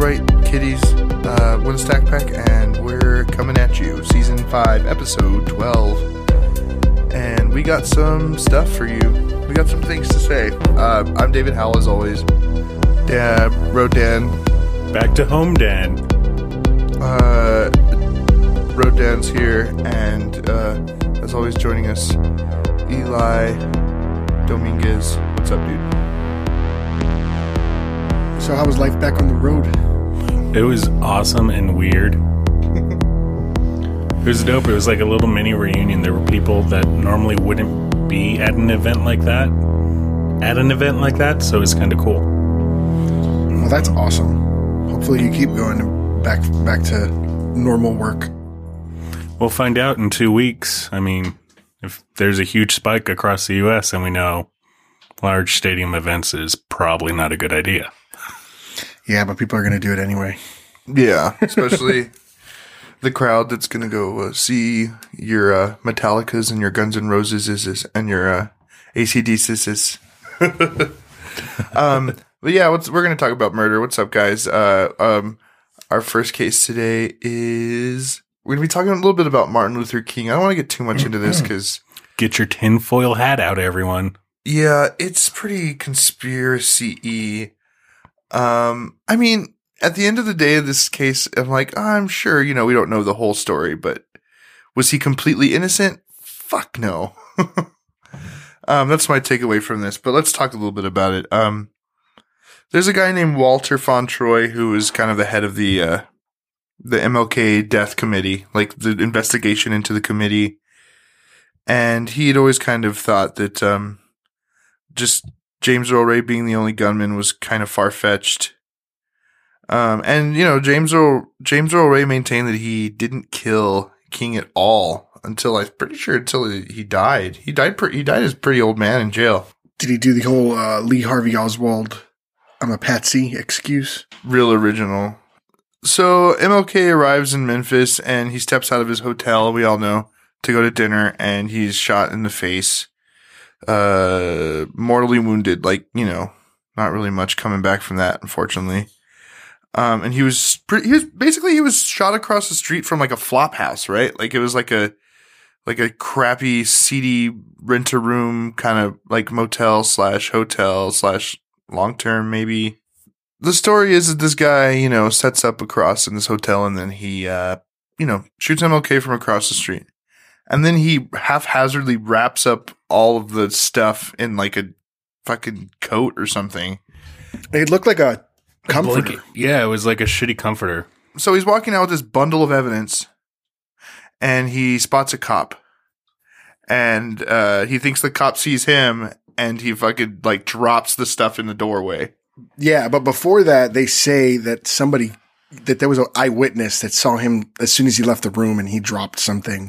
right, kiddies. Winstack Pack, and we're coming at you. Season 5, Episode 12. And we got some stuff for you. We got some things to say. I'm David Howell, as always. Rodan. Back to home, Dan. Rodan's here, and as always, joining us, Eli Dominguez. What's up, dude? So how was life back on the road? It was awesome and weird. It was dope. It was like a little mini reunion. There were people that normally wouldn't be at an event like that. So it's kind of cool. Well, that's awesome. Hopefully you keep going back to normal work. We'll find out in 2 weeks. I mean, if there's a huge spike across the U.S., and we know large stadium events is probably not a good idea. Yeah, but people are going to do it anyway. Yeah, especially the crowd that's going to go see your Metallicas and your Guns N' Roses and your AC/DCs. But yeah, we're going to talk about murder. What's up, guys? Our first case today is we're going to be talking a little bit about Martin Luther King. I don't want to get too much into this because get your tinfoil hat out, everyone. Yeah, it's pretty conspiracy-y. I mean, at the end of the day of this case, I'm like, I'm sure, we don't know the whole story, but was he completely innocent? Fuck no. That's my takeaway from this, but let's talk a little bit about it. There's a guy named Walter Fauntroy who is kind of the head of the MLK death committee, like the investigation into the committee. And he had always kind of thought that, just James Earl Ray being the only gunman was kind of far-fetched. And James Earl Ray maintained that he didn't kill King at all until he died. He died as a pretty old man in jail. Did he do the whole Lee Harvey Oswald, I'm a patsy excuse? Real original. So MLK arrives in Memphis and he steps out of his hotel, we all know, to go to dinner, and he's shot in the face. Mortally wounded, not really much coming back from that, unfortunately. And he was shot across the street from like a flop house, right? Like it was like a crappy, seedy rent-a-room kind of like motel / hotel / long-term maybe. The story is that this guy, sets up across in this hotel, and then he, shoots MLK from across the street. And then he haphazardly wraps up all of the stuff in like a fucking coat or something. It looked like a comforter. Yeah, it was like a shitty comforter. So he's walking out with this bundle of evidence, and he spots a cop. And he thinks the cop sees him, and he fucking drops the stuff in the doorway. Yeah, but before that, they say that there was an eyewitness that saw him as soon as he left the room, and he dropped something.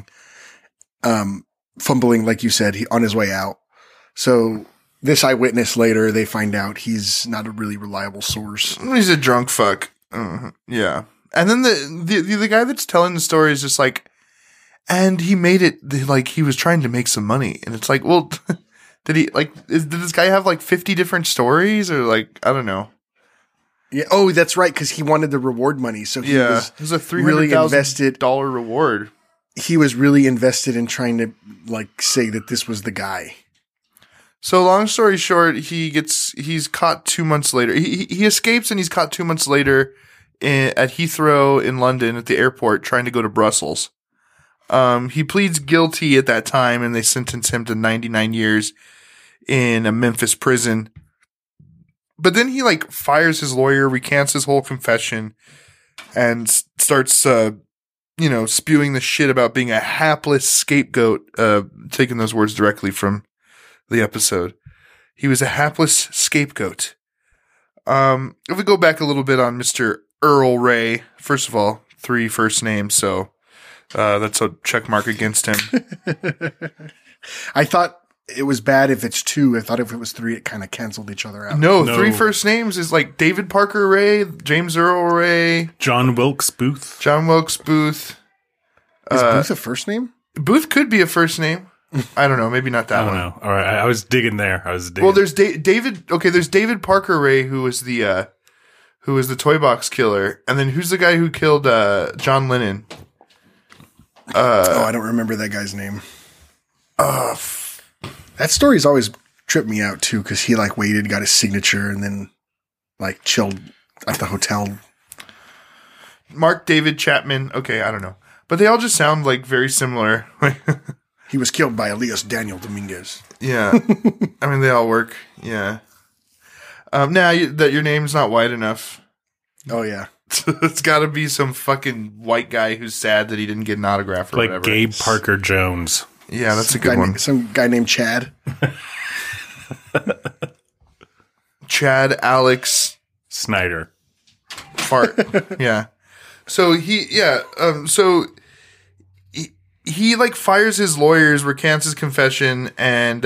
Fumbling, like you said, on his way out. So this eyewitness later, they find out he's not a really reliable source. He's a drunk fuck. Yeah. And then the guy that's telling the story is just like, and he made it like he was trying to make some money. And it's like, well, did this guy have 50 different stories or I don't know. Yeah. Oh, that's right. Cause he wanted the reward money. So he was it was a $300,000 reward. He was really invested in trying to say that this was the guy. So long story short, he's caught 2 months later. He escapes and he's caught 2 months later at Heathrow in London at the airport trying to go to Brussels. He pleads guilty at that time and they sentence him to 99 years in a Memphis prison. But then he fires his lawyer, recants his whole confession, and starts spewing the shit about being a hapless scapegoat, taking those words directly from the episode. He was a hapless scapegoat. If we go back a little bit on Mr. Earl Ray, first of all, 3 first names, so that's a check mark against him. I thought it was bad if it's 2. I thought if it was 3, it kind of canceled each other out. No, 3 first names is David Parker Ray, James Earl Ray, John Wilkes Booth. Is Booth a first name? Booth could be a first name. I don't know. Maybe not that one. I don't know. All right. I was digging there. Well, there's David. Okay, there's David Parker Ray, who was the who was the Toy Box Killer. And then who's the guy who killed John Lennon? I don't remember that guy's name. That story's always tripped me out too, because he like waited, got his signature, and then like chilled at the hotel. Mark David Chapman. Okay, I don't know. But they all just sound like very similar. He was killed by Elias Daniel Dominguez. Yeah. I mean, they all work. Yeah. Now that your name's not white enough. Oh, yeah. It's got to be some fucking white guy who's sad that he didn't get an autograph or Like whatever. Gabe Parker Jones. Yeah, that's a good one. Some guy named Chad. Chad Alex Snyder. Fart. Yeah. So he like fires his lawyers, recants his confession, and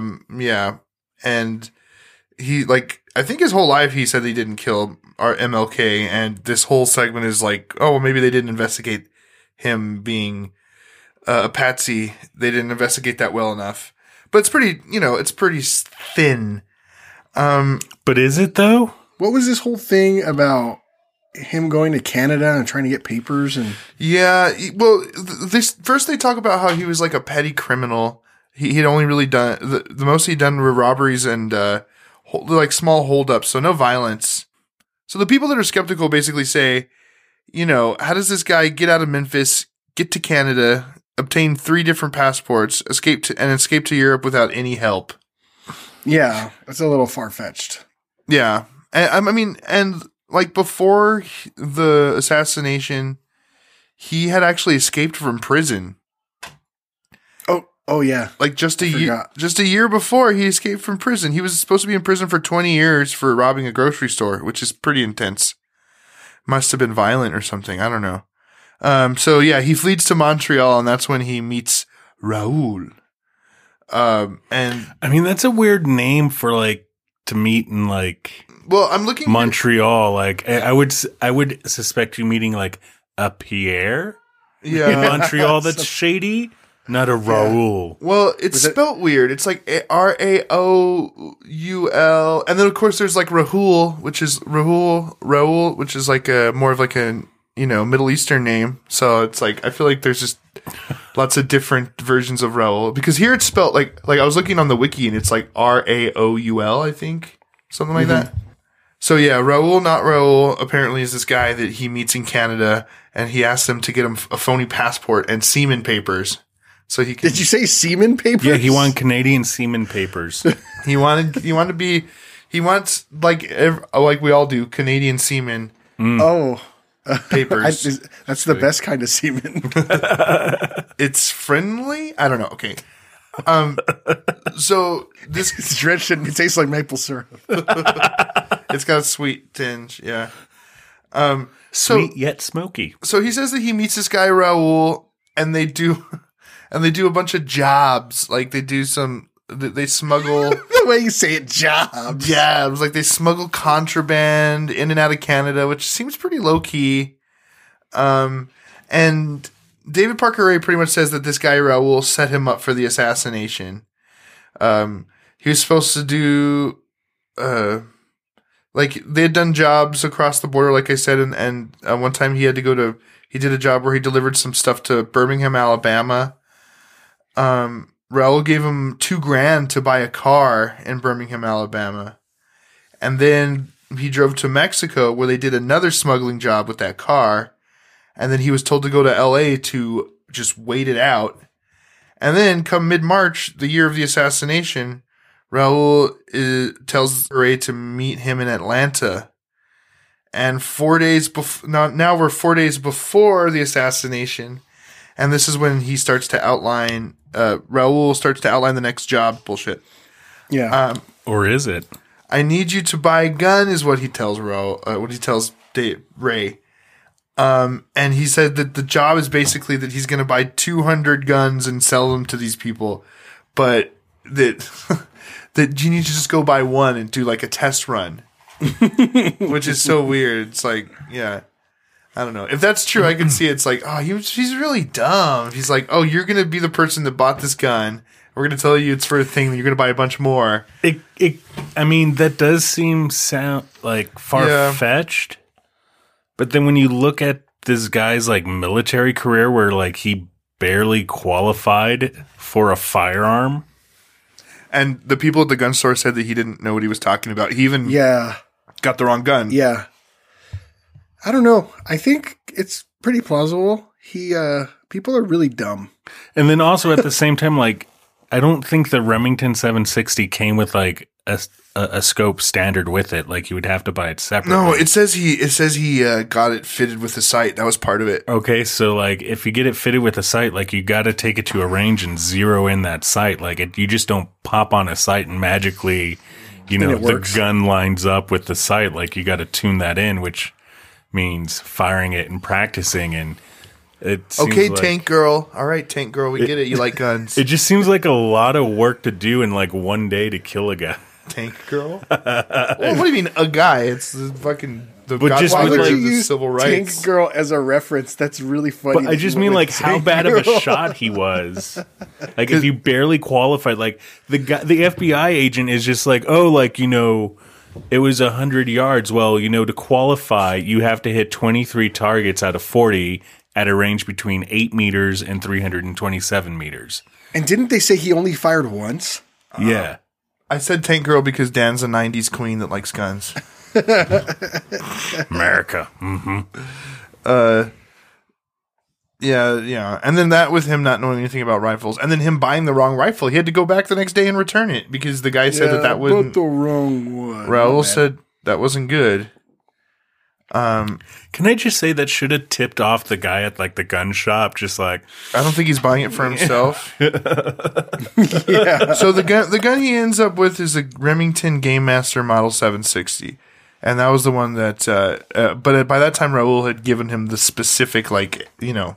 and he like, I think his whole life he said he didn't kill our MLK, and this whole segment is like, oh, well, maybe they didn't investigate him being a patsy. They didn't investigate that well enough. But it's pretty, it's pretty thin. But is it though? What was this whole thing about him going to Canada and trying to get papers? And Yeah, well, first they talk about how he was like a petty criminal. He'd only really done the most he'd done were robberies and like small holdups, so no violence. So the people that are skeptical basically say, how does this guy get out of Memphis, get to Canada, obtain 3 different passports, escape to Europe without any help? yeah, that's a little far-fetched. Yeah, and like before the assassination, he had actually escaped from prison. Oh yeah. Like just a year before he escaped from prison. He was supposed to be in prison for 20 years for robbing a grocery store, which is pretty intense. Must have been violent or something. I don't know. So yeah, he flees to Montreal, and that's when he meets Raoul. And I mean, that's a weird name for like to meet in like well, I'm looking Montreal. Like I would suspect you meeting like a Pierre in Montreal. That's shady. Not a Raoul. Well, it's spelt weird. It's like Raoul, and then of course there's like Raoul, which is Raoul, which is like a more of like a Middle Eastern name. So it's like I feel like there's just lots of different versions of Raoul, because here it's spelt like I was looking on the wiki and it's like Raoul, I think, something like that. So yeah, Raoul, not Raoul, apparently is this guy that he meets in Canada, and he asks them to get him a phony passport and semen papers. So he can, Did you say semen papers? Yeah, he wanted Canadian semen papers. he wants like we all do, Canadian semen Oh, papers. that's the best kind of semen. It's friendly? I don't know. Okay. So this It's drenched and it tastes like maple syrup. it's got a sweet tinge, yeah. Sweet yet smoky. So he says that he meets this guy Raoul, and they do a bunch of jobs. Like they smuggle The way you say it, jobs. jabs. Like they smuggle contraband in and out of Canada, which seems pretty low key. And David Parker Ray pretty much says that this guy Raoul set him up for the assassination. He was supposed to do, like they had done jobs across the border, like I said, and one time he did a job where he delivered some stuff to Birmingham, Alabama. Raoul gave him $2,000 to buy a car in Birmingham, Alabama. And then he drove to Mexico, where they did another smuggling job with that car. And then he was told to go to LA to just wait it out. And then come mid-March, the year of the assassination, Raoul tells Ray to meet him in Atlanta. And 4 days before, now we're 4 days before the assassination. And this is when he starts to outline, Raoul starts to outline the next job. Bullshit. Yeah. Or is it? I need you to buy a gun, is what he tells Ray. And he said that the job is basically that he's going to buy 200 guns and sell them to these people, but that you need to just go buy one and do like a test run, which is so weird. It's like, yeah, I don't know if that's true. I can see it's like, oh, he's really dumb. He's like, oh, you're going to be the person that bought this gun. We're going to tell you it's for a thing. You're going to buy a bunch more. I mean, that does sound like far-fetched. But then when you look at this guy's like military career where like he barely qualified for a firearm. And the people at the gun store said that he didn't know what he was talking about. He even got the wrong gun. Yeah. I don't know. I think it's pretty plausible. People are really dumb. And then also at the same time, like, I don't think the Remington 760 came with like a scope standard with it. Like you would have to buy it separately. No, it says he got it fitted with the sight. That was part of it. Okay, so like if you get it fitted with a sight, like you got to take it to a range and zero in that sight. Like you just don't pop on a sight and magically, the gun lines up with the sight. Like you got to tune that in, which means firing it and practicing. And it seems okay, like, Tank Girl. All right, Tank Girl, we get it. You like guns. It just seems like a lot of work to do in like one day to kill a guy. Tank Girl? Well, what do you mean a guy? It's the fucking godfather of you the use civil rights. Tank Girl as a reference. That's really funny. But I just mean like how bad of a shot he was. Like if you barely qualified, like the FBI agent is just like, oh, like it was 100 yards. Well, to qualify, you have to hit 23 targets out of 40 at a range between 8 meters and 327 meters. And didn't they say he only fired once? Yeah. I said Tank Girl because Dan's a 90s queen that likes guns. America. Mm-hmm. Yeah. And then that with him not knowing anything about rifles, and then him buying the wrong rifle. He had to go back the next day and return it because the guy said that wasn't the wrong one. Raul said that wasn't good. Can I just say that should have tipped off the guy at like the gun shop? Just like, I don't think he's buying it for himself. Yeah. So the gun he ends up with is a Remington Game Master Model 760, and that was the one that. But by that time, Raul had given him the specific, the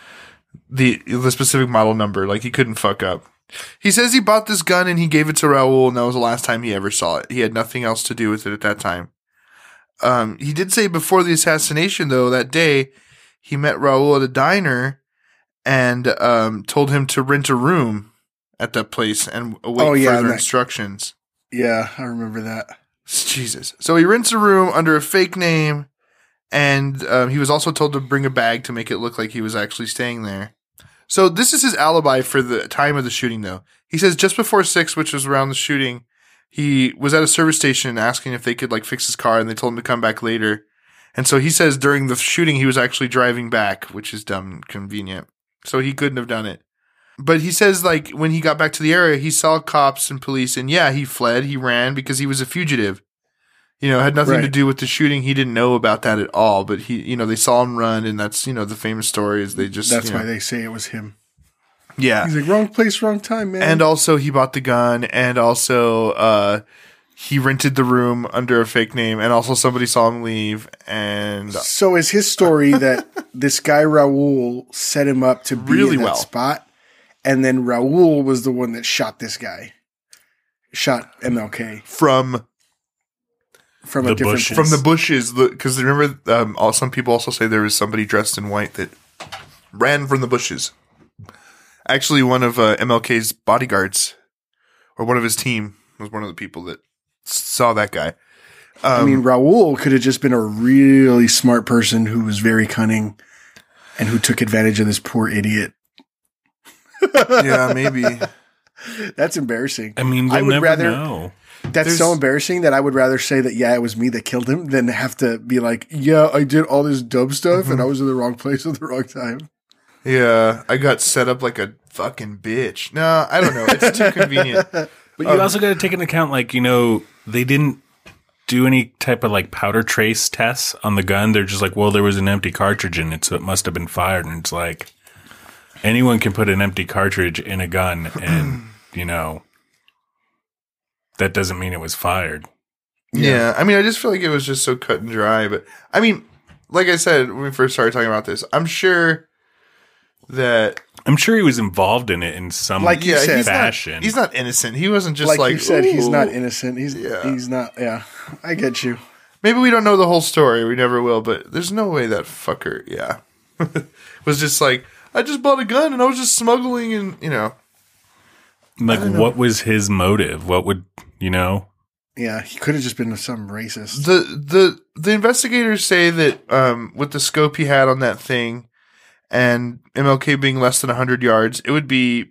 specific model number. Like he couldn't fuck up. He says he bought this gun and he gave it to Raul, and that was the last time he ever saw it. He had nothing else to do with it at that time. He did say before the assassination, though, that day, he met Raul at a diner and told him to rent a room at that place and await further instructions. Yeah, I remember that. Jesus. So he rents a room under a fake name, and he was also told to bring a bag to make it look like he was actually staying there. So this is his alibi for the time of the shooting, though. He says just before 6, which was around the shooting, he was at a service station asking if they could fix his car, and they told him to come back later. And so he says during the shooting he was actually driving back, which is dumb and convenient. So he couldn't have done it. But he says when he got back to the area, he saw cops and police, and he fled, he ran because he was a fugitive. Had nothing to do with the shooting. He didn't know about that at all, but they saw him run, and that's, the famous story is they just that's why they say it was him. Yeah. He's like, wrong place, wrong time, man. And also he bought the gun, and also he rented the room under a fake name, and also somebody saw him leave. And so is his story that this guy Raul set him up to be really in that spot, and then Raul was the one that shot this guy, shot MLK from a different bushes. From the bushes, because remember, some people also say there was somebody dressed in white that ran from the bushes. Actually, one of MLK's bodyguards, or one of his team, was one of the people that saw that guy. Raul could have just been a really smart person who was very cunning and who took advantage of this poor idiot. Yeah, maybe. That's embarrassing. We'll never know. That's so embarrassing that I would rather say that, it was me that killed him than have to be like, I did all this dumb stuff and I was in the wrong place at the wrong time. Yeah, I got set up like a fucking bitch. No, I don't know. It's too convenient. But you also got to take into account, they didn't do any type of powder trace tests on the gun. They're just like, well, there was an empty cartridge in it, so it must have been fired. And it's like, anyone can put an empty cartridge in a gun and, that doesn't mean it was fired. Yeah. I just feel like it was just so cut and dry. But, like I said, when we first started talking about this, I'm sure he was involved in it in some fashion. He's not innocent. He wasn't just you said, he's not innocent. He's not. Yeah, I get you. Maybe we don't know the whole story. We never will. But there's no way that fucker, was just like, I just bought a gun and I was just smuggling and, what was his motive? What would, Yeah, he could have just been some racist. The investigators say that with the scope he had on that thing and MLK being less than 100 yards, it would be,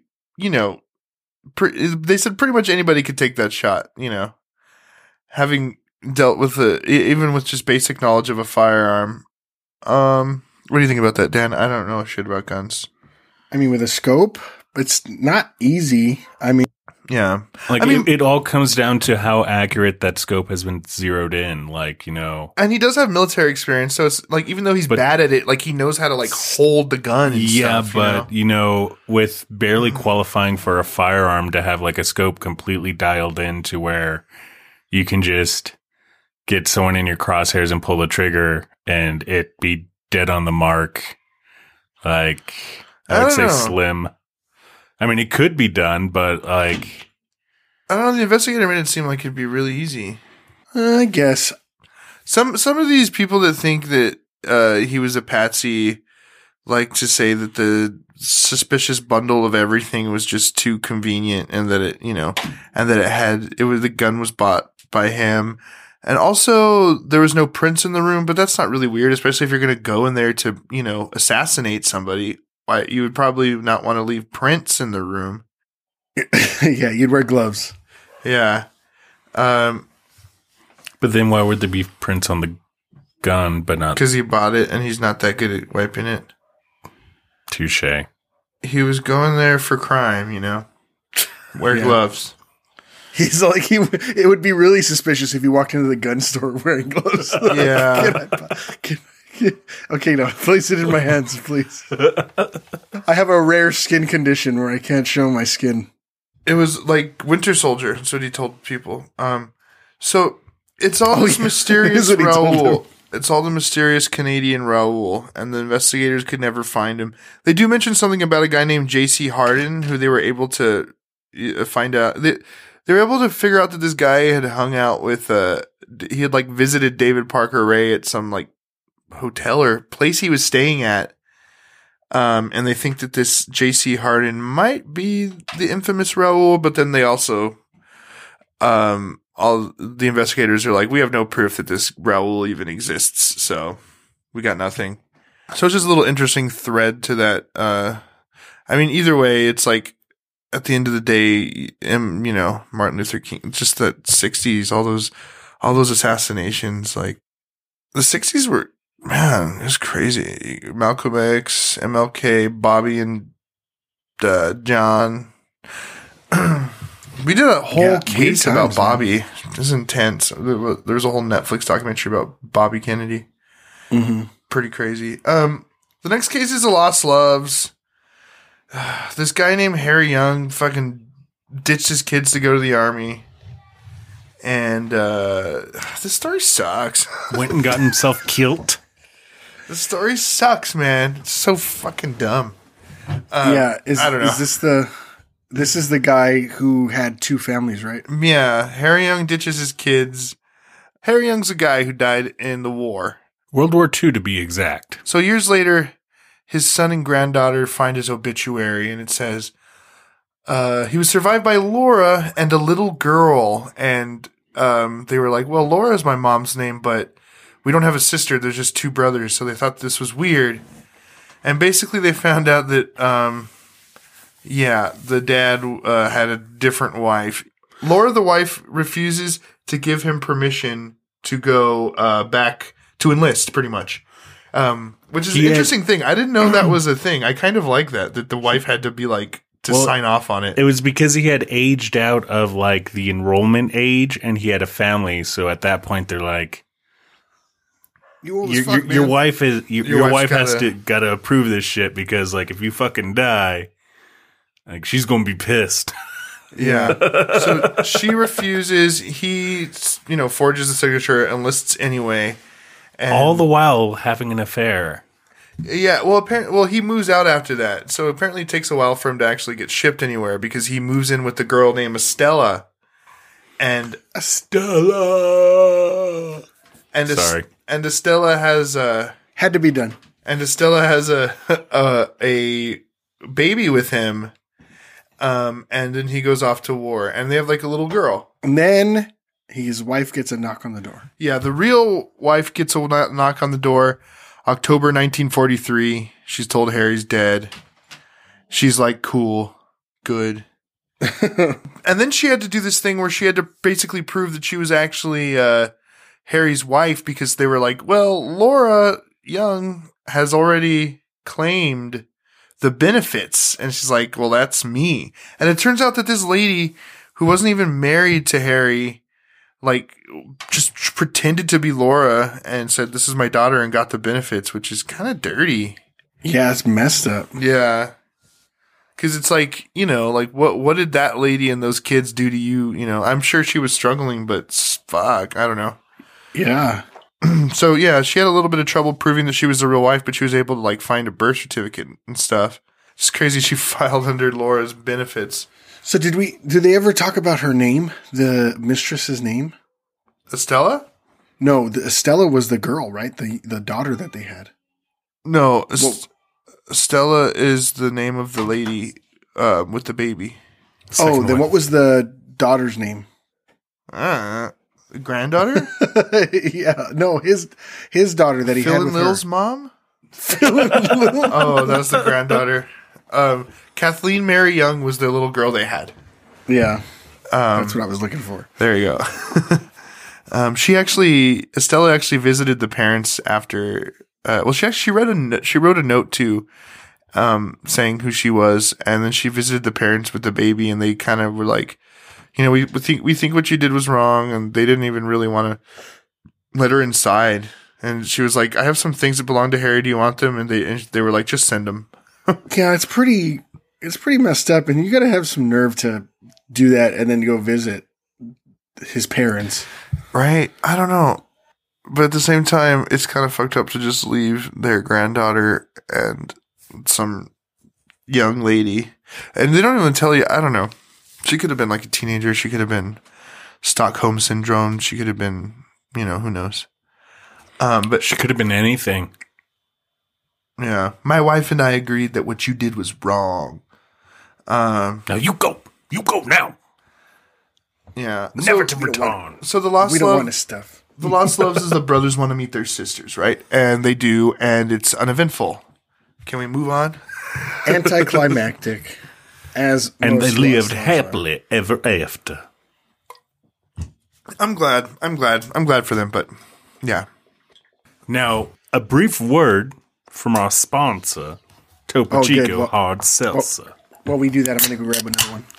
they said pretty much anybody could take that shot, having dealt with even with just basic knowledge of a firearm. What do you think about that, Dan? I don't know shit about guns. I mean, with a scope, it's not easy. I mean, yeah. It all comes down to how accurate that scope has been zeroed in, And he does have military experience, so it's like, even though he's bad at it, like, he knows how to, like, hold the gun and stuff. But, with barely qualifying for a firearm to have, like, a scope completely dialed in to where you can just get someone in your crosshairs and pull the trigger and it be dead on the mark, like, I would say slim. I mean, it could be done, but like, I don't know. The investigator made it seem like it'd be really easy. I guess some of these people that think that he was a patsy like to say that the suspicious bundle of everything was just too convenient, and that the gun was bought by him, and also there was no prints in the room. But that's not really weird, especially if you're going to go in there to assassinate somebody. Why you would probably not want to leave prints in the room. Yeah, you'd wear gloves. Yeah. But then why would there be prints on the gun, but not? Because he bought it and he's not that good at wiping it. Touche. He was going there for crime, Wear gloves. He's like, it would be really suspicious if you walked into the gun store wearing gloves. Yeah. Okay, no, place it in my hands, please. I have a rare skin condition where I can't show my skin. It was like Winter Soldier. That's what he told people. So it's all this mysterious Raoul. It's all the mysterious Canadian Raoul, and the investigators could never find him. They do mention something about a guy named J.C. Hardin, who they were able to find out. They were able to figure out that this guy had hung out with. He had like visited David Parker Ray at some like hotel or place he was staying at, and they think that this J.C. Hardin might be the infamous Raoul, but then they also all the investigators are like, we have no proof that this Raoul even exists, so we got nothing. So it's just a little interesting thread to that. I mean, either way, it's like at the end of the day, Martin Luther King, just the 60s, all those assassinations, like the 60s were, man, it was crazy. Malcolm X, MLK, Bobby, and John. We did a whole case about Bobby. Man. It was intense. There was a whole Netflix documentary about Bobby Kennedy. Mm-hmm. Pretty crazy. The next case is the Lost Loves. This guy named Harry Young fucking ditched his kids to go to the army. And this story sucks. Went and got himself killed. The story sucks, man. It's so fucking dumb. I don't know. This is the guy who had two families, right? Yeah. Harry Young ditches his kids. Harry Young's a guy who died in the war. World War II, to be exact. So years later, his son and granddaughter find his obituary, and it says, he was survived by Laura and a little girl. And they were like, well, Laura's my mom's name, but we don't have a sister. There's just two brothers. So they thought this was weird. And basically they found out that, the dad had a different wife. Laura, the wife, refuses to give him permission to go back to enlist, pretty much. Which is an interesting thing. I didn't know that was a thing. I kind of like that the wife had to be like, sign off on it. It was because he had aged out of like the enrollment age and he had a family. So at that point, they're like, your wife has gotta approve this shit, because like if you fucking die, like she's gonna be pissed. Yeah. So she refuses. He, forges the signature, enlists anyway, and all the while having an affair. Yeah. Well, he moves out after that. So apparently, it takes a while for him to actually get shipped anywhere, because he moves in with the girl named Estella, and Estella has had to be done. And Estella has a baby with him. And then he goes off to war, and they have like a little girl. And then His wife gets a knock on the door. Yeah, the real wife gets a knock on the door, October 1943. She's told Harry's dead. She's like, cool, good. And then she had to do this thing where she had to basically prove that she was actually Harry's wife, because they were like, well, Laura Young has already claimed the benefits. And she's like, well, that's me. And it turns out that this lady who wasn't even married to Harry, like, just pretended to be Laura and said, this is my daughter, and got the benefits, which is kind of dirty. Yeah, it's messed up. Yeah. Because it's like, you know, like, what did that lady and those kids do to you? You know, I'm sure she was struggling, but fuck, I don't know. Yeah. So, yeah, she had a little bit of trouble proving that she was the real wife, but she was able to, like, find a birth certificate and stuff. It's crazy she filed under Laura's benefits. So did they ever talk about her name? The mistress's name? Estella? No, Estella was the girl, right? The daughter that they had. No, Stella is the name of the lady with the baby. Oh, then what was the daughter's name? Granddaughter? Yeah, no, his daughter that he Phil had and with Lil's her. mom? Phil and Lil. Oh, that was the granddaughter. Kathleen Mary Young was the little girl they had. Yeah, that's what I was looking for. There you go. Estella actually visited the parents after. She wrote a note too, saying who she was, and then she visited the parents with the baby, and they kind of were like, you know, we think what you did was wrong, and they didn't even really want to let her inside. And she was like, I have some things that belong to Harry. Do you want them? And they were like, just send them. Yeah, it's pretty messed up, and you got to have some nerve to do that and then go visit his parents. Right? I don't know. But at the same time, it's kind of fucked up to just leave their granddaughter and some young lady. And they don't even tell you, I don't know. She could have been like a teenager. She could have been Stockholm Syndrome. She could have been, you know, who knows. But She could have been anything. yeah, my wife and I agreed that what you did was wrong. Now you go. You go now. Yeah. Never to return. So the Lost We don't Love, want his stuff. the Lost Loves is the brothers want to meet their sisters, right? And they do, and it's uneventful. Can we move on? Anticlimactic, as And they most lived Lost Loves are. happily ever after. I'm glad for them, but yeah. Now, a brief word from our sponsor, Topo Oh, good. Chico Well- Hard Seltzer. While we do that, I'm going to go grab another one.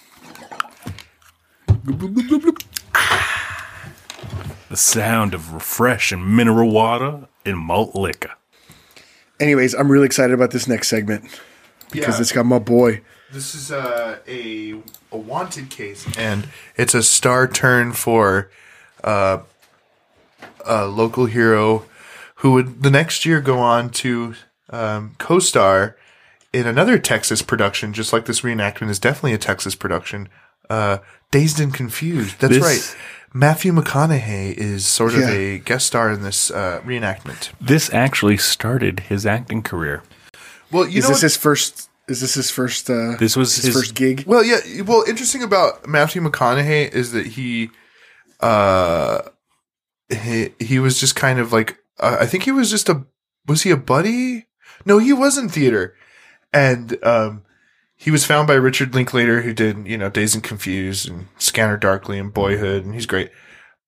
The sound of refreshing mineral water and malt liquor. Anyways, I'm really excited about this next segment because it's got my boy. This is a wanted case, and it's a star turn for a local hero who would the next year go on to co-star in another Texas production, just like this reenactment is definitely a Texas production. Dazed and Confused. That's This- right. Matthew McConaughey is sort of Yeah. a guest star in this reenactment. This actually started his acting career. Well, you Is know this what? his first? Is this his first? This was his- first gig. Well, yeah. Well, interesting about Matthew McConaughey is that he was just kind of like I think he was just was he a buddy? No, he was in theater, and he was found by Richard Linklater, who did Dazed and Confused and Scanner Darkly and Boyhood, and he's great.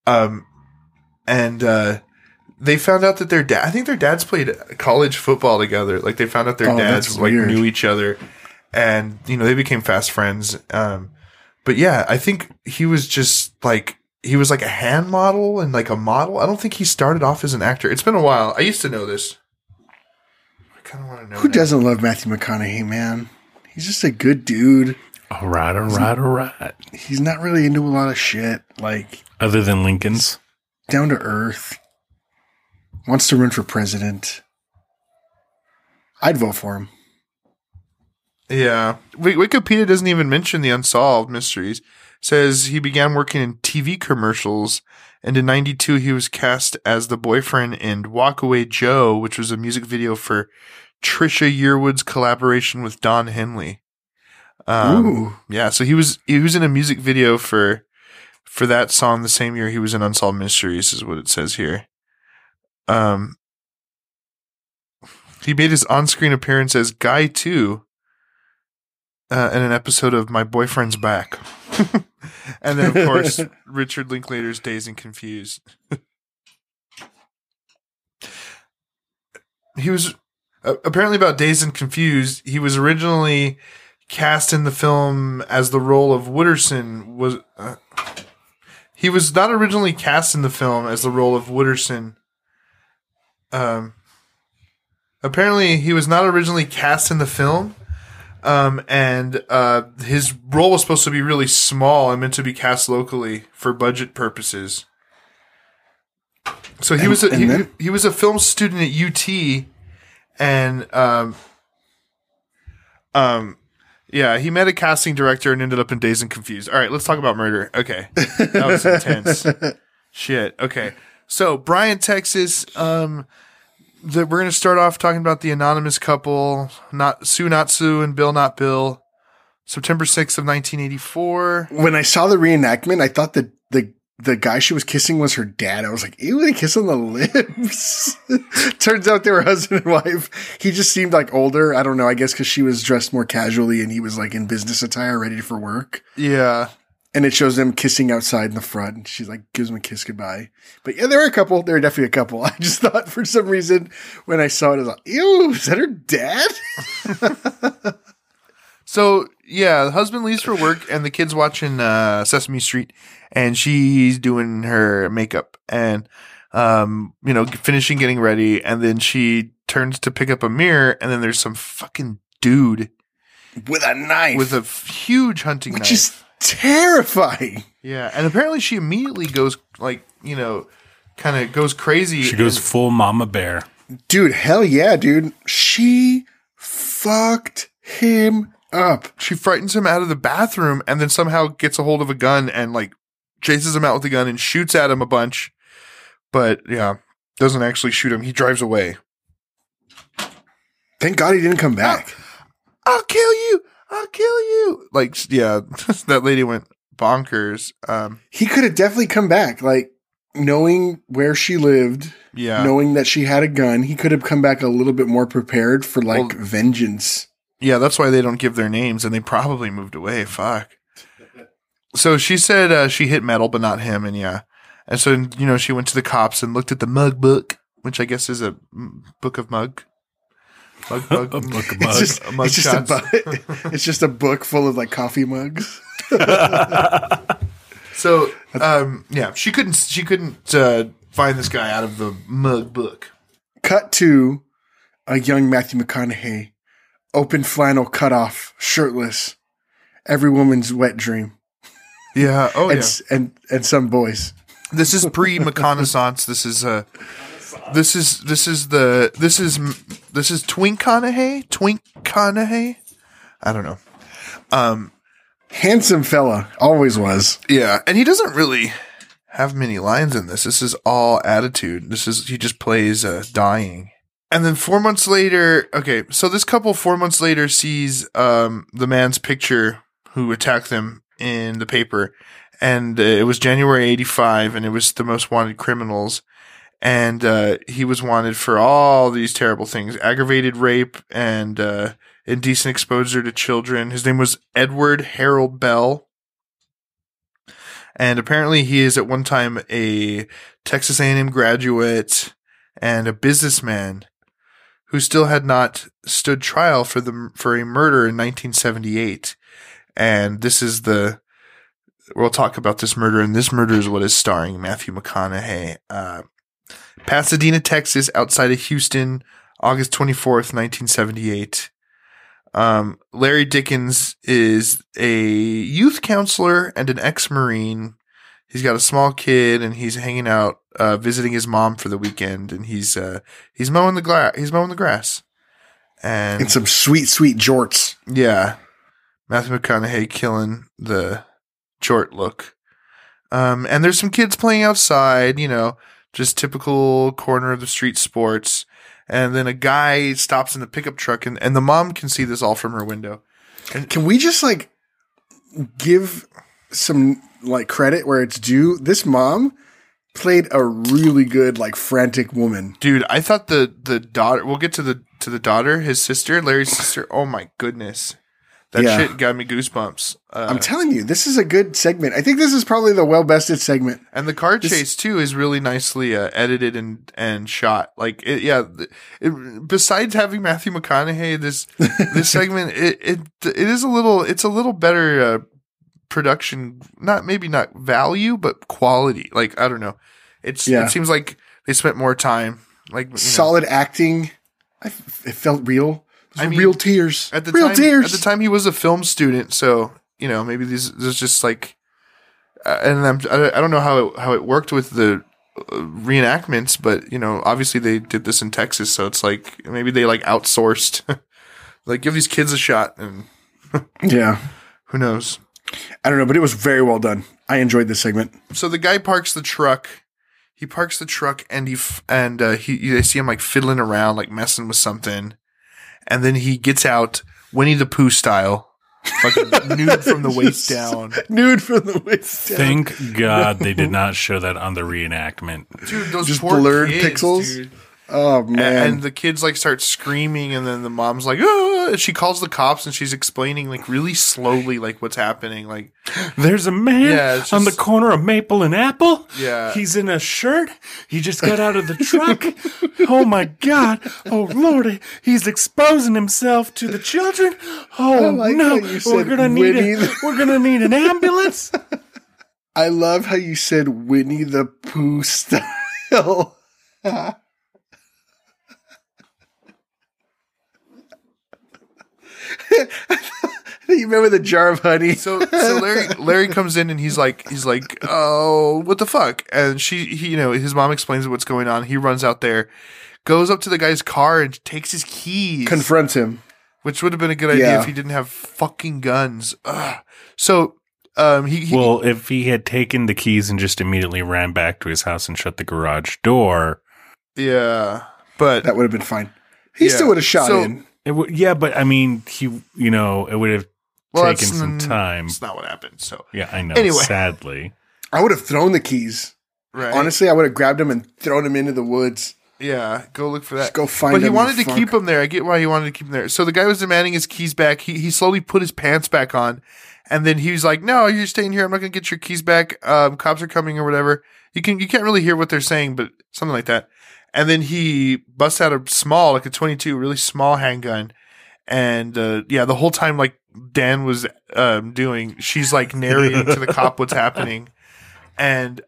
They found out that I think their dads played college football together. Like they found out their dads that's like weird. knew each other, and they became fast friends. But yeah, I think he was just like he was like a hand model and like a model. I don't think he started off as an actor. It's been a while. I used to know this. I kind of want to know Who now. doesn't love Matthew McConaughey, man? He's just a good dude. All right. He's not really into a lot of shit. Like Other than Lincoln's. down to earth. Wants to run for president. I'd vote for him. Yeah. Wikipedia doesn't even mention the unsolved mysteries. It says he began working in TV commercials, and in 92 he was cast as the boyfriend in Walk Away Joe, which was a music video for Trisha Yearwood's collaboration with Don Henley. Ooh. Yeah, so he was in a music video for for that song the same year he was in Unsolved Mysteries, is what it says here. He made his on-screen appearance as Guy 2 in an episode of My Boyfriend's Back. And then, of course, Richard Linklater's Dazed and Confused. He was apparently about Dazed and Confused. He was originally cast in the film as the role of Wooderson. He was not originally cast in the film as the role of Wooderson. Apparently, he was not originally cast in the film. And his role was supposed to be really small and meant to be cast locally for budget purposes. So he was a film student at UT, and yeah, he met a casting director and ended up in Dazed and Confused. All right, let's talk about murder. Okay, that was intense. Shit. Okay, so Bryan, Texas. We're going to start off talking about the anonymous couple, Sue Not Sue and Bill Not Bill. September 6th of 1984. When I saw the reenactment, I thought that the guy she was kissing was her dad. I was like, ew, they kiss on the lips. Turns out they were husband and wife. He just seemed like older. I don't know. I guess because she was dressed more casually and he was like in business attire, ready for work. Yeah. And it shows them kissing outside in the front. And she like gives him a kiss goodbye. But yeah, they were a couple. They were definitely a couple. I just thought for some reason when I saw it, I was like, ew, is that her dad? So yeah, the husband leaves for work and the kid's watching Sesame Street and she's doing her makeup and, finishing getting ready. And then she turns to pick up a mirror and then there's some fucking dude with a knife, with a huge hunting knife. Which is terrifying. Yeah. And apparently she immediately goes kind of goes crazy. She goes full mama bear. Dude, hell yeah, dude. She fucked him up. She frightens him out of the bathroom and then somehow gets a hold of a gun and like chases him out with the gun and shoots at him a bunch. But yeah, doesn't actually shoot him. He drives away. Thank God he didn't come back. I'll kill you. I'll kill you. Like, yeah, that lady went bonkers. He could have definitely come back. Like, knowing where she lived, knowing that she had a gun, he could have come back a little bit more prepared for vengeance. Yeah, that's why they don't give their names, and they probably moved away. Fuck. So she said she hit metal, but not him, and yeah. And so, she went to the cops and looked at the mug book, which I guess is a book of mug. A book of mug. It's just a book full of like coffee mugs. So, yeah, she couldn't find this guy out of the mug book. Cut to a young Matthew McConaughey, open flannel cutoff, shirtless, every woman's wet dream. Yeah. Oh, and, yeah. And some boys. This is pre-McConaissance. This is Twink Conahey? Twink Conahey? I don't know. Handsome fella. Always was. Yeah. And he doesn't really have many lines in this. This is all attitude. He just plays dying. And then 4 months later, so this couple 4 months later sees the man's picture who attacked them in the paper. And it was January 85, and it was the most wanted criminals. And he was wanted for all these terrible things: aggravated rape and indecent exposure to children. His name was Edward Harold Bell. And apparently he is at one time a Texas A&M graduate and a businessman who still had not stood trial for a murder in 1978. And this is we'll talk about this murder, and this murder is what is starring Matthew McConaughey. Pasadena, Texas, outside of Houston, August 24th, 1978. Larry Dickens is a youth counselor and an ex-Marine. He's got a small kid, and he's hanging out, visiting his mom for the weekend, and he's mowing the grass. And some sweet, sweet jorts. Yeah. Matthew McConaughey killing the jort look. And there's some kids playing outside, just typical corner of the street sports. And then a guy stops in the pickup truck, and the mom can see this all from her window. And can we just give some like credit where it's due. This mom played a really good, like, frantic woman. Dude, I thought the daughter. We'll get to the daughter, his sister, Larry's sister. Oh my goodness, that shit got me goosebumps. I'm telling you, this is a good segment. I think this is probably the well-bested segment. And the car chase too is really nicely edited and shot. Like, besides having Matthew McConaughey, this segment it is a little better production. Not value, but quality. Like, I don't know. It seems like they spent more time. Like, solid acting. It felt real. Real tears. At the time, he was a film student, so maybe there's just like, and I don't know how it worked with the reenactments, but obviously they did this in Texas, so it's like maybe they like outsourced, like give these kids a shot, and who knows? I don't know, but it was very well done. I enjoyed this segment. So the guy parks the truck. He parks the truck, and they see him like fiddling around, like messing with something. And then he gets out Winnie the Pooh style, fucking nude from the waist down. Nude from the waist down. Thank God they did not show that on the reenactment. Dude, those just poor blurred kids, pixels. Dude. Oh man! And the kids like start screaming, and then the mom's like, "Oh!" And she calls the cops, and she's explaining like really slowly like what's happening. Like, there's a man on the corner of Maple and Apple. Yeah, he's in a shirt. He just got out of the truck. Oh my God! Oh Lordy! He's exposing himself to the children. Oh no! We're gonna need an ambulance. I love how you said Winnie the Pooh style. You remember the jar of honey? So Larry comes in and he's like, oh, what the fuck? And his mom explains what's going on. He runs out there, goes up to the guy's car and takes his keys. Confronts him. Which would have been a good idea if he didn't have fucking guns. Ugh. So, if he had taken the keys and just immediately ran back to his house and shut the garage door. Yeah, but that would have been fine. He still would have shot in. But I mean, it would have taken some time. That's not what happened. So yeah, I know. Anyway. Sadly, I would have thrown the keys. Right. Honestly, I would have grabbed them and thrown them into the woods. Yeah, go look for that. Just go find them. But he wanted to keep them there. I get why he wanted to keep them there. So the guy was demanding his keys back. He slowly put his pants back on, and then he was like, "No, you're staying here. I'm not going to get your keys back. Cops are coming or whatever." You can't really hear what they're saying, but something like that. And then he busts out a small, like a 22, really small handgun. And, the whole time, like Dan was, she's like narrating to the cop what's happening. And,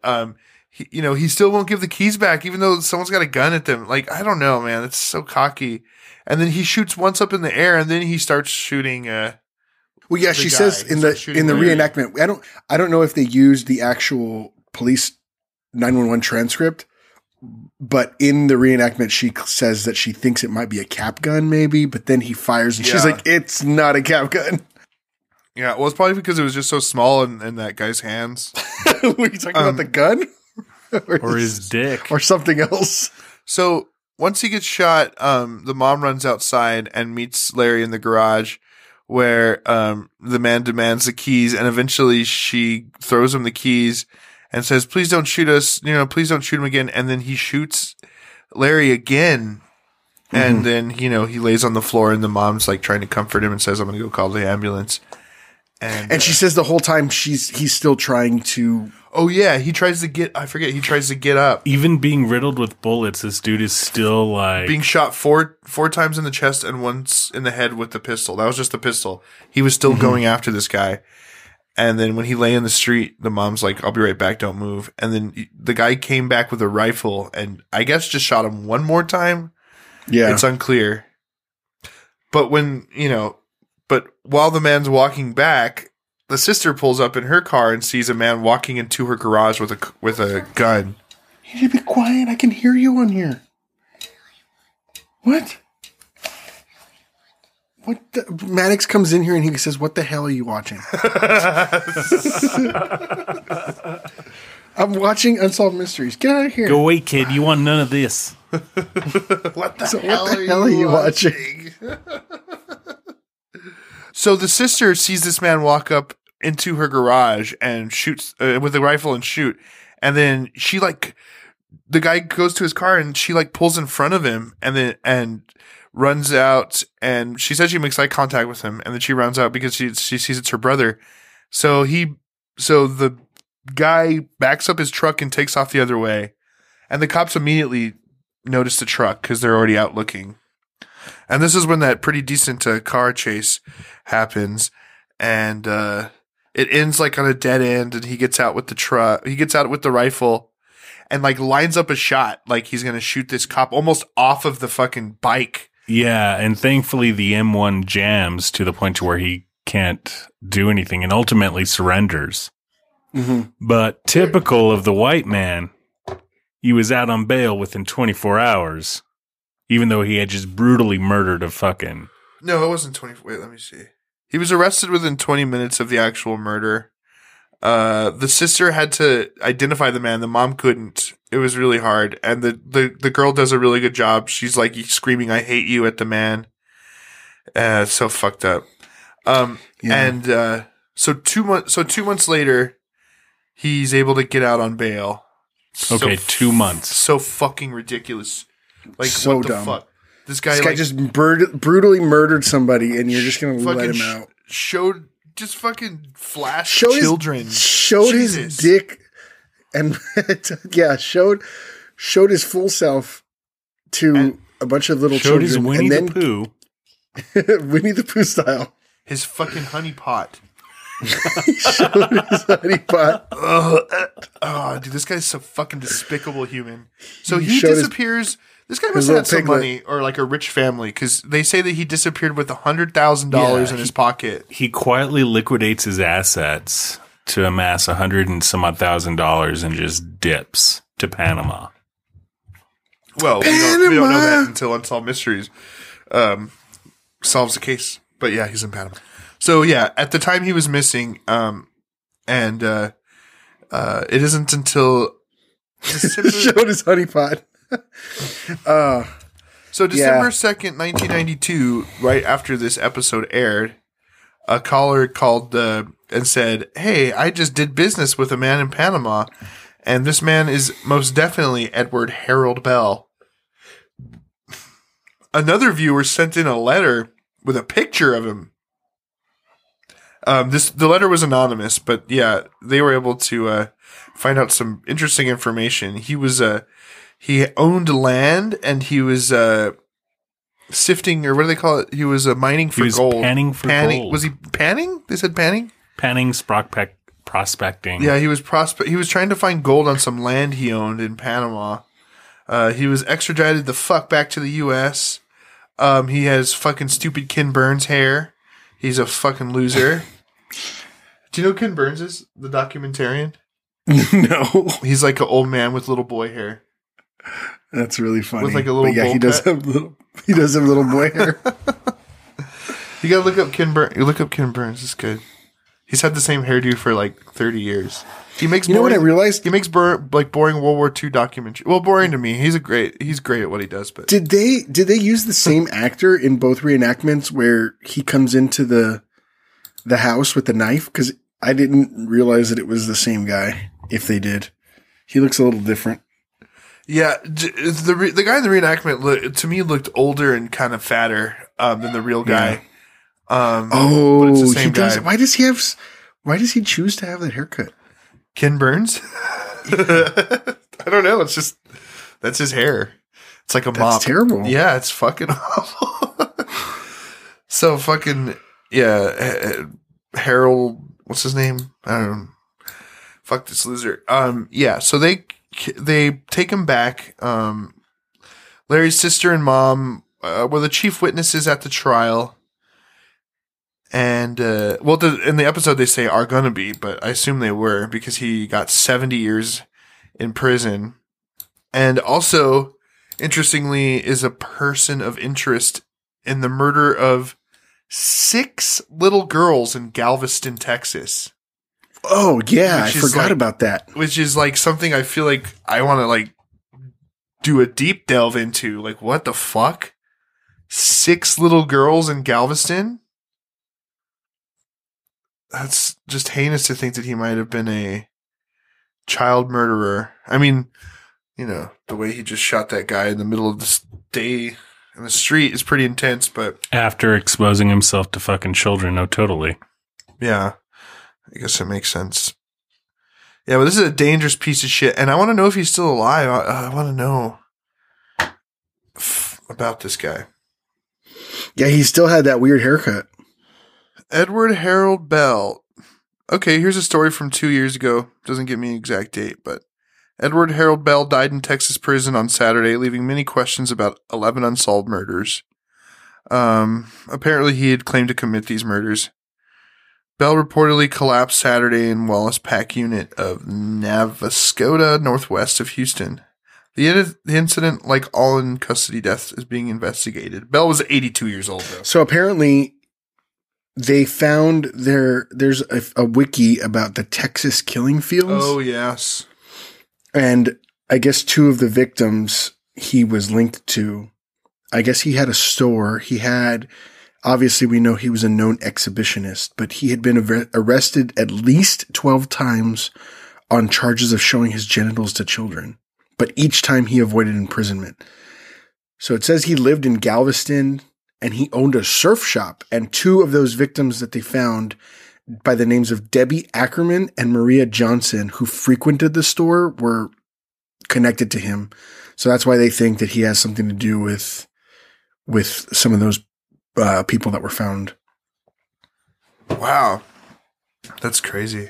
he still won't give the keys back, even though someone's got a gun at them. Like, I don't know, man. It's so cocky. And then he shoots once up in the air, and then he starts shooting, well, yeah, she says in the reenactment, I don't know if they used the actual police 911 transcript, but in the reenactment, she says that she thinks it might be a cap gun, maybe, but then he fires and she's like, it's not a cap gun. Yeah, well, it's probably because it was just so small in that guy's hands. Were you talking about the gun? or his dick. Or something else. So once he gets shot, the mom runs outside and meets Larry in the garage where the man demands the keys, and eventually she throws him the keys and says, "Please don't shoot us. Please don't shoot him again." And then he shoots Larry again. And then, he lays on the floor, and the mom's like trying to comfort him and says, "I'm going to go call the ambulance." And she says the whole time he's still trying to. Oh yeah. He tries to get up. Even being riddled with bullets, this dude is still like being shot four times in the chest and once in the head with the pistol. That was just the pistol. He was still going after this guy. And then when he lay in the street, the mom's like, "I'll be right back. Don't move." And then the guy came back with a rifle and I guess just shot him one more time. Yeah. It's unclear. But but while the man's walking back, the sister pulls up in her car and sees a man walking into her garage with a gun. You need to be quiet. I can hear you on here. What? Maddox comes in here and he says, "What the hell are you watching?" I'm watching Unsolved Mysteries. Get out of here. Go away, kid. You want none of this. What the hell are you watching? So the sister sees this man walk up into her garage and shoots with a rifle and shoot. And then the guy goes to his car and she pulls in front of him and runs out. And she says she makes eye contact with him, and then she runs out because she sees it's her brother. So the guy backs up his truck and takes off the other way. And the cops immediately notice the truck because they're already out looking. And this is when that pretty decent car chase happens. And it ends on a dead end, and he gets out with the truck. He gets out with the rifle and lines up a shot he's going to shoot this cop almost off of the fucking bike. Yeah, and thankfully the M1 jams to the point to where he can't do anything and ultimately surrenders. Mm-hmm. But typical of the white man, he was out on bail within 24 hours, even though he had just brutally murdered a fucking... No, it wasn't 24. Wait, let me see. He was arrested within 20 minutes of the actual murder. The sister had to identify the man. The mom couldn't. It was really hard. And the girl does a really good job. She's screaming, "I hate you" at the man. It's so fucked up. And so 2 months later, he's able to get out on bail. Okay, 2 months. So fucking ridiculous. So what the dumb. fuck? This guy just brutally murdered somebody, and you're just going to let him out. Just fucking flashed children. Showed Jesus. his dick, and showed his full self to a bunch of little showed children. His Winnie the Pooh. Winnie the Pooh style. His fucking honey pot. He showed his honey pot. Oh, dude, this guy's so fucking despicable human. So he disappears. This guy must have had some money or a rich family, because they say that he disappeared with $100,000 in his pocket. He quietly liquidates his assets to amass $100 and some odd $1,000 and just dips to Panama. Well, we don't know that until Unsolved Mysteries solves the case. But yeah, he's in Panama. So yeah, at the time he was missing, and it isn't until December showed his honey pot. So December 2nd, 1992, right after this episode aired, a caller called and said, "Hey, I just did business with a man in Panama, and this man is most definitely Edward Harold Bell." Another viewer sent in a letter with a picture of him. The letter was anonymous, but yeah, they were able to find out some interesting information. He owned land, and he was sifting, or what do they call it? He was mining for gold. Panning for gold. Was he panning? They said panning? Panning, prospecting. Yeah, he was trying to find gold on some land he owned in Panama. He was extradited the fuck back to the U.S. He has fucking stupid Ken Burns hair. He's a fucking loser. Do you know who Ken Burns is? The documentarian? No. He's like an old man with little boy hair. That's really funny. With a little bowl he does have little boy hair. You gotta look up Ken Burns. You look up Ken Burns. It's good. He's had the same hairdo for 30 years. He makes. You know what I realized? He makes boring World War II documentary. Well, boring to me. He's great at what he does. But did they use the same actor in both reenactments where he comes into the house with the knife? Because I didn't realize that it was the same guy. If they did, he looks a little different. Yeah, the guy in the reenactment to me looked older and kind of fatter than the real guy. Yeah. But it's the same he does. guy. Why does he choose to have that haircut? Ken Burns? I don't know. That's his hair. It's like a mop. That's terrible. Yeah, it's fucking awful. So fucking, yeah, Harold, what's his name? I don't know. Fuck this loser. Yeah, so they take him back. Larry's sister and mom were the chief witnesses at the trial. And, in the episode they say are gonna be, but I assume they were because he got 70 years in prison. And also, interestingly, is a person of interest in the murder of 6 little girls in Galveston, Texas. Oh, yeah, I forgot about that. Which is something I feel like I want to do a deep delve into. What the fuck? 6 little girls in Galveston? that's just heinous to think that he might have been a child murderer. I mean, you know, the way he just shot that guy in the middle of the day in the street is pretty intense, but after exposing himself to fucking children, no, totally. Yeah, I guess it makes sense. Yeah, but this is a dangerous piece of shit, and I want to know if he's still alive. I want to know about this guy. Yeah, he still had that weird haircut. Edward Harold Bell. Okay, here's a story from 2 years ago. Doesn't give me an exact date, but Edward Harold Bell died in Texas prison on Saturday, leaving many questions about 11 unsolved murders. Apparently, he had claimed to commit these murders. Bell reportedly collapsed Saturday in Wallace Pack Unit of Navascoda, northwest of Houston. The incident, like all in custody deaths, is being investigated. Bell was 82 years old, though. So apparently, they found there's a wiki about the Texas killing fields. Oh, yes. And I guess 2 of the victims he was linked to, I guess he had a store. Obviously we know he was a known exhibitionist, but he had been arrested at least 12 times on charges of showing his genitals to children. But each time he avoided imprisonment. So it says he lived in Galveston and he owned a surf shop. And 2 of those victims that they found by the names of Debbie Ackerman and Maria Johnson, who frequented the store, were connected to him. So that's why they think that he has something to do with some of those people that were found. Wow. That's crazy.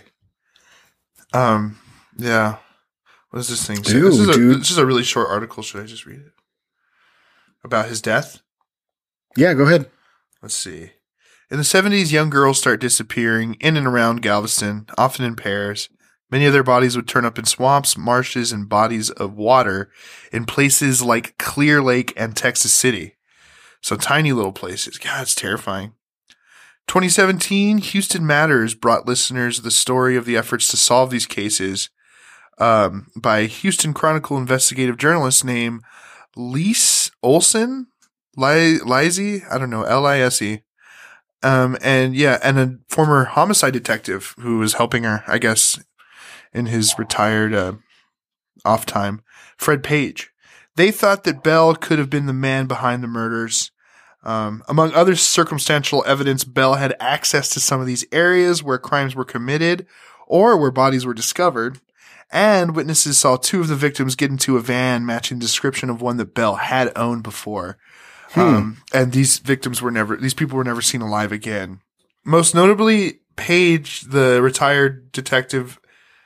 Yeah. What does this thing say? Dude, this is a really short article. Should I just read it? About his death? Yeah, go ahead. Let's see. In the 70s, young girls start disappearing in and around Galveston, often in pairs. Many of their bodies would turn up in swamps, marshes, and bodies of water in places like Clear Lake and Texas City. So tiny little places. God, it's terrifying. 2017, Houston Matters brought listeners the story of the efforts to solve these cases by a Houston Chronicle investigative journalist named Lise Olson? Lise? I don't know. Lise. And a former homicide detective who was helping her, I guess, in his retired off time, Fred Page. They thought that Bell could have been the man behind the murders. Among other circumstantial evidence, Bell had access to some of these areas where crimes were committed or where bodies were discovered. And witnesses saw 2 of the victims get into a van matching the description of one that Bell had owned before. And these people were never seen alive again. Most notably, Page, the retired detective,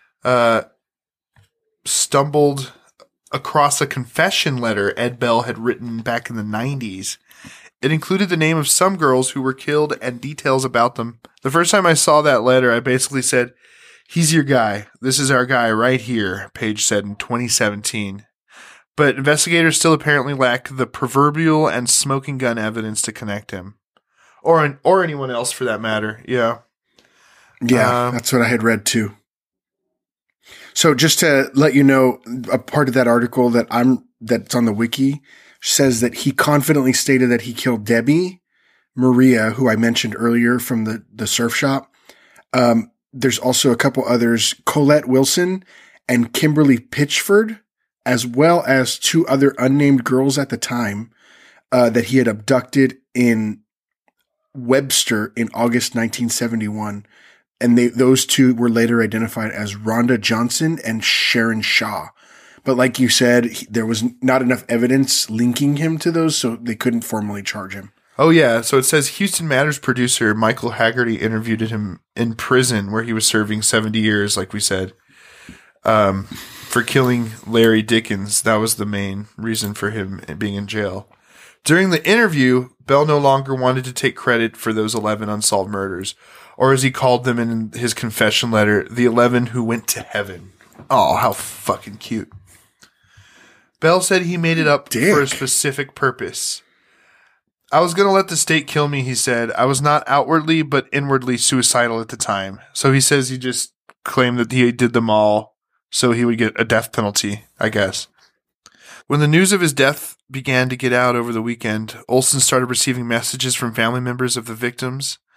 stumbled across a confession letter Ed Bell had written back in the 90s. It included the name of some girls who were killed and details about them. The first time I saw that letter, I basically said, "He's your guy. This is our guy right here," Page said in 2017. But investigators still apparently lack the proverbial and smoking gun evidence to connect him. Or anyone else for that matter. Yeah. Yeah, that's what I had read too. So just to let you know, a part of that article that's on the wiki says that he confidently stated that he killed Debbie, Maria, who I mentioned earlier from the surf shop. There's also a couple others, Colette Wilson and Kimberly Pitchford, as well as 2 other unnamed girls at the time that he had abducted in Webster in August 1971. And those 2 were later identified as Rhonda Johnson and Sharon Shaw. But like you said, there was not enough evidence linking him to those, so they couldn't formally charge him. Oh, yeah. So it says Houston Matters producer Michael Haggerty interviewed him in prison where he was serving 70 years, like we said, for killing Larry Dickens. That was the main reason for him being in jail. During the interview, Bell no longer wanted to take credit for those 11 unsolved murders, or as he called them in his confession letter, the 11 who went to heaven. Oh, how fucking cute. Bell said he made it up for a specific purpose. "I was going to let the state kill me," he said. "I was not outwardly but inwardly suicidal at the time." So he says he just claimed that he did them all so he would get a death penalty, I guess. When the news of his death began to get out over the weekend, Olson started receiving messages from family members of the victims.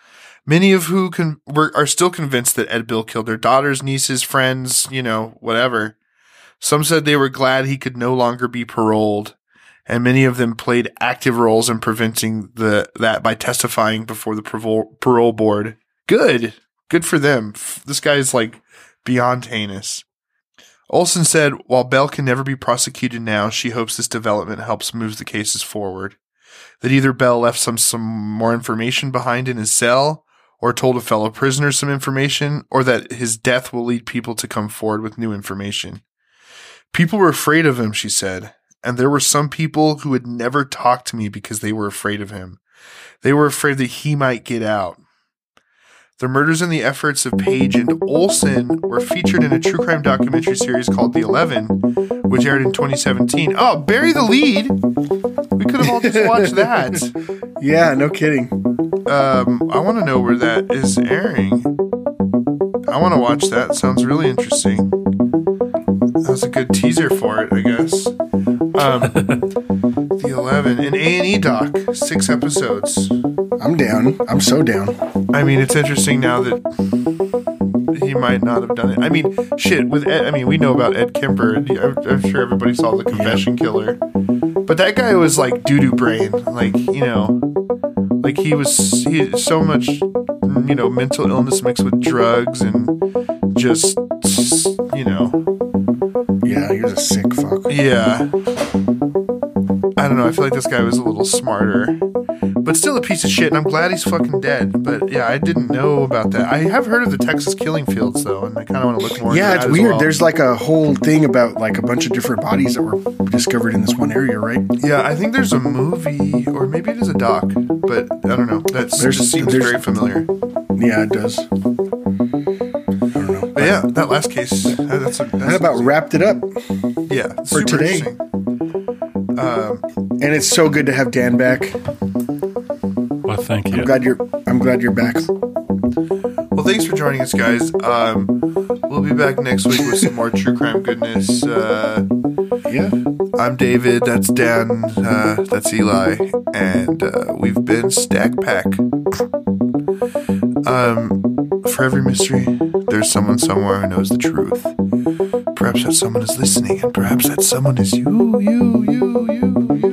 Many of who are still convinced that Ed Bill killed their daughters, nieces, friends, whatever. Some said they were glad he could no longer be paroled, and many of them played active roles in preventing that by testifying before the parole board. Good for them. This guy's like beyond heinous. Olsen said, while Bell can never be prosecuted now, she hopes this development helps move the cases forward. That either Bell left some more information behind in his cell, or told a fellow prisoner some information, or that his death will lead people to come forward with new information. People were afraid of him, she said, and there were some people who would never talk to me because they were afraid of him. They were afraid that he might get out. The murders and the efforts of Page and Olsen were featured in a true crime documentary series called The 11, which aired in 2017. Oh, bury the lead! We could have all just watched that. Yeah, no kidding. I want to know where that is airing. I want to watch that. Sounds really interesting. That was a good teaser for it, I guess. The 11, an A&E doc, 6 episodes. I'm down. I'm so down. I mean, it's interesting now that he might not have done it. I mean, shit, with Ed, we know about Ed Kemper. I'm sure everybody saw The Confession Killer. But that guy was like doo-doo brain. Like, like he had so much, mental illness mixed with drugs and just, Yeah, he was a sick fuck. Yeah. I don't know. I feel like this guy was a little smarter. But still a piece of shit, and I'm glad he's fucking dead. But yeah, I didn't know about that. I have heard of the Texas killing fields, though, and I kind of want to look more into that. Yeah, it's weird. Well. There's like a whole thing about like a bunch of different bodies that were discovered in this one area, right? Yeah, I think there's a movie, or maybe it is a doc, but I don't know. That just seems very familiar. Yeah, it does. I don't know. But yeah, that last case, that about wrapped it up. Yeah, for today. And it's so good to have Dan back. Well, thank you. I'm glad you're back. Well, thanks for joining us, guys. We'll be back next week with some more true crime goodness. Yeah. I'm David. That's Dan. That's Eli. And we've been Stack Pack. For every mystery, there's someone somewhere who knows the truth. Perhaps that someone is listening, and perhaps that someone is you.